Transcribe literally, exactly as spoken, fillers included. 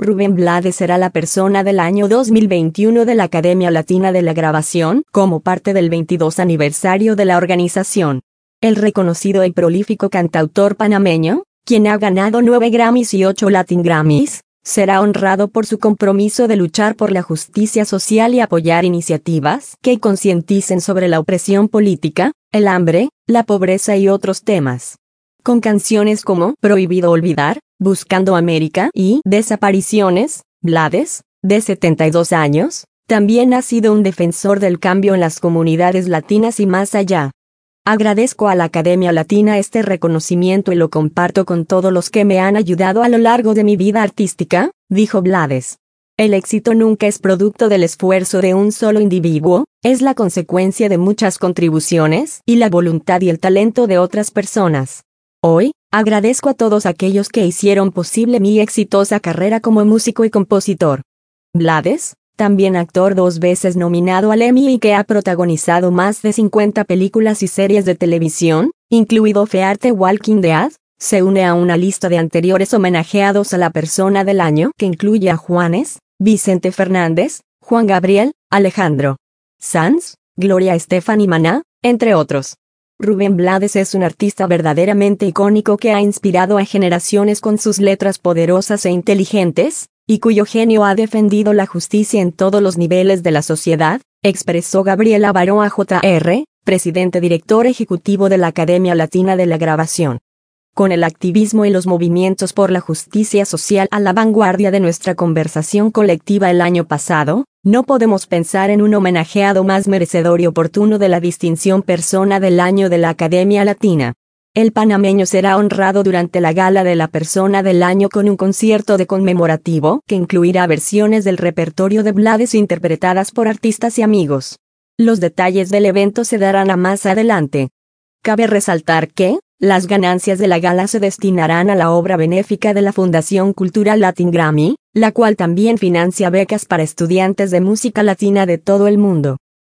Rubén Blades será la persona del año dos mil veintiuno de la Academia Latina de la Grabación, como parte del veintidós aniversario de la organización. El reconocido y prolífico cantautor panameño, quien ha ganado nueve Grammys y ocho Latin Grammys, será honrado por su compromiso de luchar por la justicia social y apoyar iniciativas que concienticen sobre la opresión política, el hambre, la pobreza y otros temas. Con canciones como Prohibido Olvidar, Buscando América y Desapariciones, Blades, de setenta y dos años, también ha sido un defensor del cambio en las comunidades latinas y más allá. Agradezco a la Academia Latina este reconocimiento y lo comparto con todos los que me han ayudado a lo largo de mi vida artística, dijo Blades. El éxito nunca es producto del esfuerzo de un solo individuo, es la consecuencia de muchas contribuciones y la voluntad y el talento de otras personas. Hoy, agradezco a todos aquellos que hicieron posible mi exitosa carrera como músico y compositor. Blades, también actor dos veces nominado al Emmy y que ha protagonizado más de cincuenta películas y series de televisión, incluido Fear the Walking Dead, se une a una lista de anteriores homenajeados a la persona del año que incluye a Juanes, Vicente Fernández, Juan Gabriel, Alejandro Sanz, Gloria Estefan y Maná, entre otros. Rubén Blades es un artista verdaderamente icónico que ha inspirado a generaciones con sus letras poderosas e inteligentes, y cuyo genio ha defendido la justicia en todos los niveles de la sociedad, expresó Gabriela Baroa J R, presidente director ejecutivo de la Academia Latina de la Grabación. Con el activismo y los movimientos por la justicia social a la vanguardia de nuestra conversación colectiva el año pasado, no podemos pensar en un homenajeado más merecedor y oportuno de la distinción Persona del Año de la Academia Latina. El panameño será honrado durante la gala de la Persona del Año con un concierto de conmemorativo que incluirá versiones del repertorio de Blades interpretadas por artistas y amigos. Los detalles del evento se darán a más adelante. Cabe resaltar que, las ganancias de la gala se destinarán a la obra benéfica de la Fundación Cultural Latin Grammy, la cual también financia becas para estudiantes de música latina de todo el mundo.